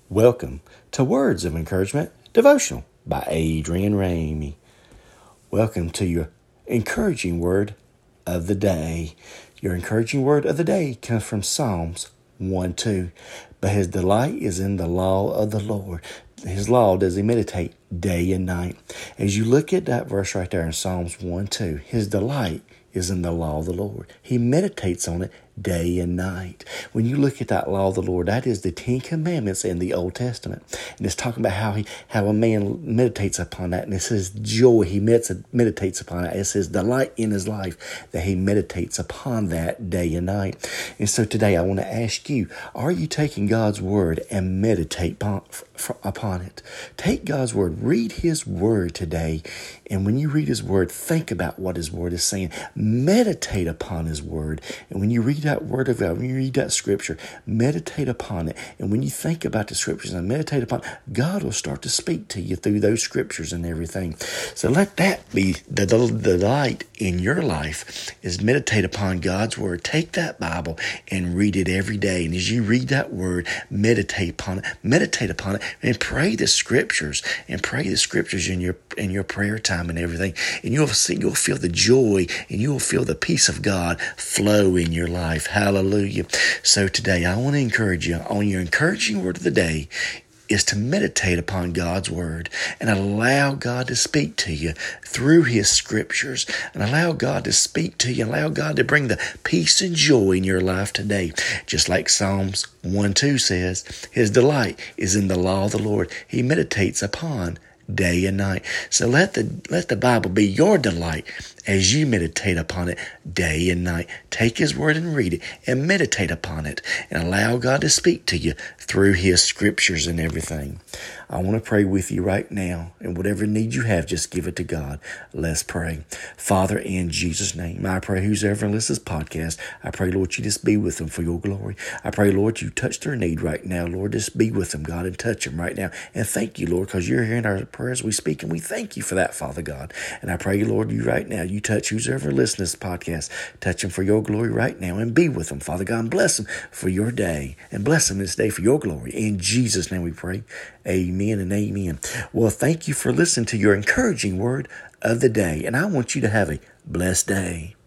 Welcome to Words of Encouragement Devotional by Adrian Ramey. Welcome to your encouraging word of the day. Your encouraging word of the day comes from Psalms 1:2. But his delight is in the law of the Lord. His law does he meditate day and night. As you look at that verse right there in Psalms 1:2, his delight is in the law of the Lord. He meditates on it day and night. When you look at that law of the Lord, that is the 10 Commandments in the Old Testament. And it's talking about how a man meditates upon that. And it's his joy he meditates upon it. It's his delight in his life that he meditates upon that day and night. And so today I want to ask you, are you taking God's word and meditate upon it? Take God's word, read his word today. And when you read his word, think about what his word is saying. Meditate upon his word. And when you read that word of God, when you read that scripture, meditate upon it. And when you think about the scriptures and meditate upon it, God will start to speak to you through those scriptures and everything. So let that be the delight in your life, is meditate upon God's word. Take that Bible and read it every day. And as you read that word, meditate upon it, and pray the scriptures in your prayer time and everything. And you'll feel the joy and you'll feel the peace of God flow in your life. Hallelujah. So today I want to encourage you on your encouraging word of the day is to meditate upon God's word and allow God to speak to you through his scriptures, and allow God to speak to you, allow God to bring the peace and joy in your life today. Just like Psalms 1:2 says, his delight is in the law of the Lord. He meditates upon day and night. So let the Bible be your delight as you meditate upon it day and night. Take his word and read it and meditate upon it and allow God to speak to you through his scriptures and everything. I want to pray with you right now, and whatever need you have, just give it to God. Let's pray. Father, in Jesus' name, I pray who's ever listens to this podcast, I pray, Lord, you just be with them for your glory. I pray, Lord, you touch their need right now. Lord, just be with them, God, and touch them right now. And thank you, Lord, because you're hearing our prayers we speak, and we thank you for that, Father God. And I pray, Lord, you right now, you touch who's ever listening to this podcast. Touch them for your glory right now, and be with them, Father God, and bless them for your day, and bless them this day for your glory. In Jesus' name we pray. Amen and amen. Well, thank you for listening to your encouraging word of the day, and I want you to have a blessed day.